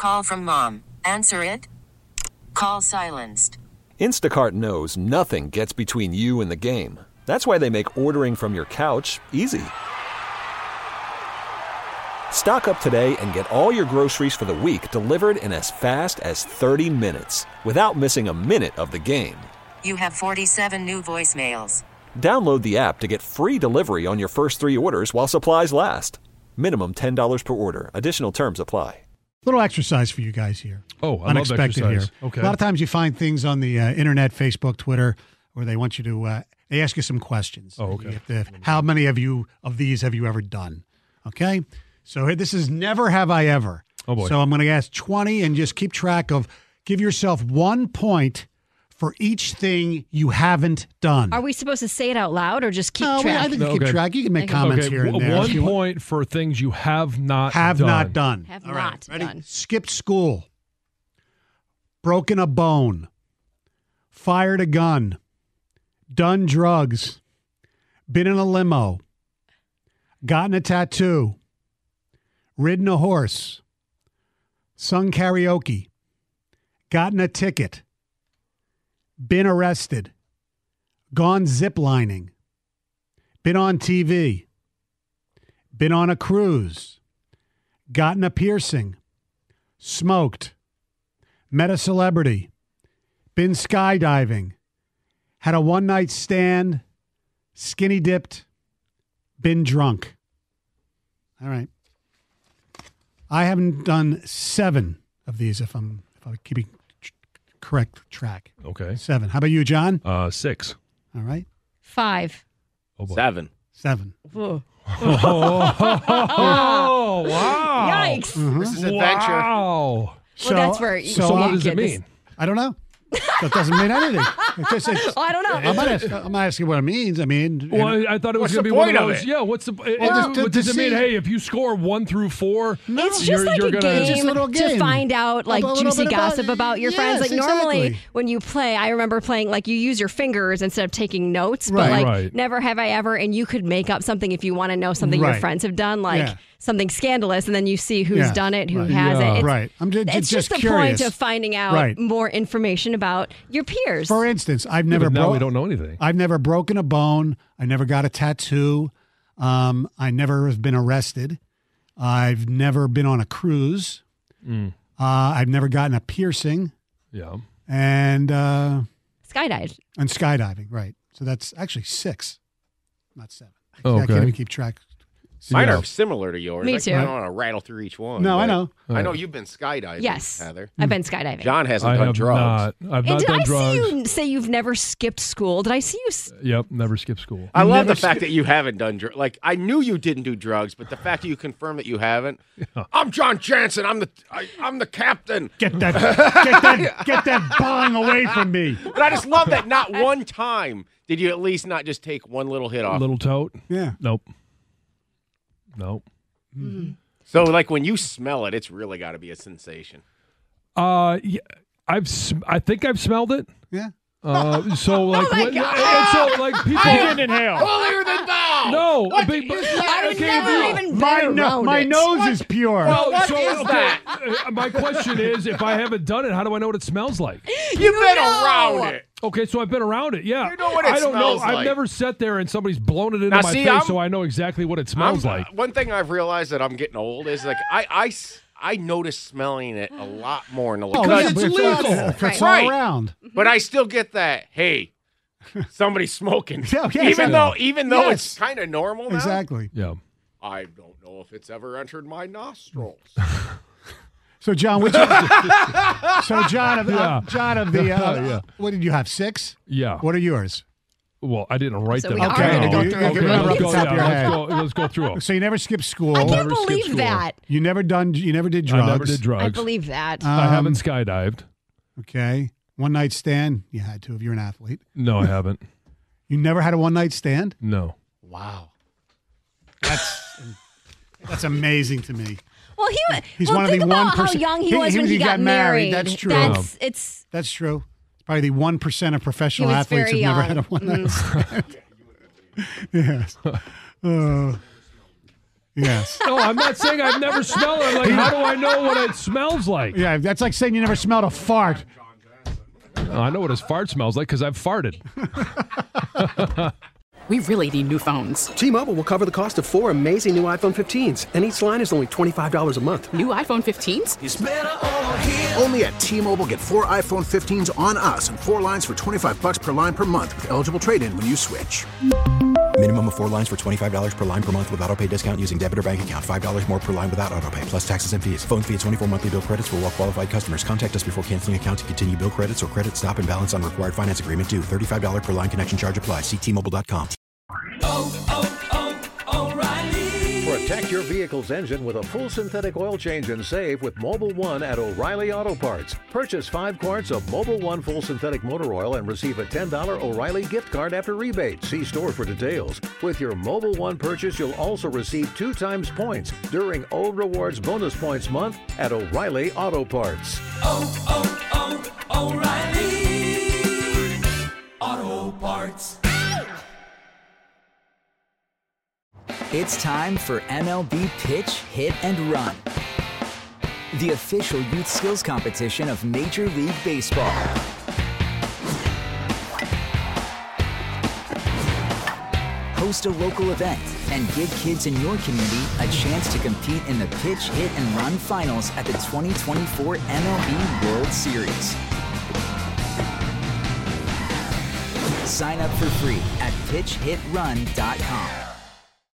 Call from mom. Answer it. Call silenced. Instacart knows nothing gets between you and the game. That's why they make ordering from your couch easy. Stock up today and get all your groceries for the week delivered in as fast as 30 minutes without missing a minute of the game. You have 47 new voicemails. Download the app to get free delivery on your first 3 orders while supplies last. Minimum $10 per order. Additional terms apply. Little exercise for you guys here. Oh, I Unexpected love exercise. here. Okay. A lot of times you find things on the internet, Facebook, Twitter, where they want you to they ask you some questions. Oh, okay. You have to, how many of these have you ever done? Okay? So here, this is Never Have I Ever. Oh, boy. So I'm going to ask 20 and just keep track of, give yourself 1 point for each thing you haven't done. Are we supposed to say it out loud or just keep No, track? I think you Okay. keep track. You can make comments here and there. 1 point for things you have not Have done. not done. Have All right, not ready? done. Skipped school. Broken a bone. Fired a gun. Done drugs. Been in a limo. Gotten a tattoo. Ridden a horse. Sung karaoke. Gotten a ticket. Been arrested. Gone ziplining. Been on TV. Been on a cruise. Gotten a piercing. Smoked. Met a celebrity. Been skydiving. Had a one-night stand. Skinny dipped. Been drunk. All right. I haven't done 7 of these if I'm keeping correct track. Okay. 7. How about you, John? 6. All right. 5. Oh, boy. 7. 7. Whoa. Oh, wow. Yikes. This is adventure. Wow. Well, that's where you So what can't does it get this- mean? I don't know. That doesn't mean anything. I don't know. I'm not asking what it means. I mean, Well, I thought it was What's going to the be one point of of those. it? Yeah, what's the? to does it mean? see- Hey, if you score 1 through 4, It's just like a It's just a game little to game. find out like A little juicy bit about- gossip about your friends. Yes, Like normally exactly. when you play, I remember playing like you use your fingers instead of taking notes. But Right. like Right. never have I ever, and you could make up something if you want to know something your Right. friends have done, like Yeah. something scandalous, and then you see who's Yeah. done it, who Right. has Yeah. it. It's, Right. I'm it's just the curious. point of finding out Right. more information about your peers. For instance, I've never now we don't know anything. I've never broken a bone. I never got a tattoo. I never have been arrested. I've never been on a cruise. I've never gotten a piercing Yeah. and Skydived. skydiving. Right. So that's actually 6, not 7. Oh, I can't okay. even keep track. Mine Yeah. are similar to yours. Me I too. don't want to rattle through each one. No, I but know. I know you've been skydiving, Yes, Heather. I've been skydiving. John hasn't I done have drugs. not. I've and not did done I drugs. see you say you've never skipped school? Did I see you? Yep, never skip school. I love never the fact that you haven't done drugs. Like, I knew you didn't do drugs, but the fact that you confirmed that you haven't. I'm John Jansen. I'm the captain. Get that bong away from me. But I just love that not one time did you at least not just take one little hit off. Little tote? Yeah. Nope. So, like, when you smell it, it's really got to be a sensation. Yeah, I think I've smelled it. Yeah. So like, my when, God. and so like people didn't inhale. Holier than thou! No, What but- is but- that? I've okay, never if you- even My been around my it. nose is pure. Well, What so, is okay, that? my question is, if I haven't done it, how do I know what it smells like? You've been around it. Okay, so I've been around it. Yeah, You know what it I don't smells know. I've like. never sat there and somebody's blown it into Now, my see, face, I'm- so I know exactly what it smells like. One thing I've realized that I'm getting old is like I notice smelling it a lot more. Oh, Because yeah, it's but legal. It's Right. all around. but I still get that. Hey, somebody's smoking. Yeah, yeah, even though Yes. it's kind of normal now. Exactly. Yeah. I don't know if it's ever entered my nostrils. So John, John of the Yeah. what did you have? 6? Yeah. What are yours? Well, I didn't write So them. we are gonna go Okay, through it. okay, Remember let's off go. the top of your head. Let's go through them. So you never skipped school. I can't Never skipped believe school. that. You never did drugs. I never did drugs. I believe that. I haven't skydived. Okay. One night stand. You had to if you're an athlete. No, I haven't. You never had a one night stand? No. Wow. That's amazing to me. well, He's well, one of think the about 1%. how young he was when he got married. That's true. It's That's true. It's probably the 1% of professional He was athletes who've very never young. had a one night stand. Yes. Yes. No, I'm not saying I've never smelled it. I'm like, how do I know what it smells like? Yeah, that's like saying you never smelled a fart. Oh, I know what his fart smells like because I've farted. We really need new phones. T-Mobile will cover the cost of 4 amazing new iPhone 15s, and each line is only $25 a month. New iPhone 15s? It's better over here. Only at T-Mobile, get 4 iPhone 15s on us and 4 lines for $25 per line per month with eligible trade-in when you switch. Minimum of 4 lines for $25 per line per month with autopay discount using debit or bank account. $5 more per line without autopay, plus taxes and fees. Phone fee at 24 monthly bill credits for well-qualified customers. Contact us before canceling account to continue bill credits or credit stop and balance on required finance agreement due. $35 per line connection charge applies. See T-Mobile.com. O'Reilly. Protect your vehicle's engine with a full synthetic oil change and save with Mobil 1 at O'Reilly Auto Parts. Purchase 5 quarts of Mobil 1 full synthetic motor oil and receive a $10 O'Reilly gift card after rebate. See store for details. With your Mobil 1 purchase, you'll also receive 2 times points during O Rewards Bonus Points Month at O'Reilly Auto Parts. O'Reilly Auto Parts. It's time for MLB Pitch, Hit, and Run, the official youth skills competition of Major League Baseball. Host a local event and give kids in your community a chance to compete in the Pitch, Hit, and Run finals at the 2024 MLB World Series. Sign up for free at pitchhitrun.com.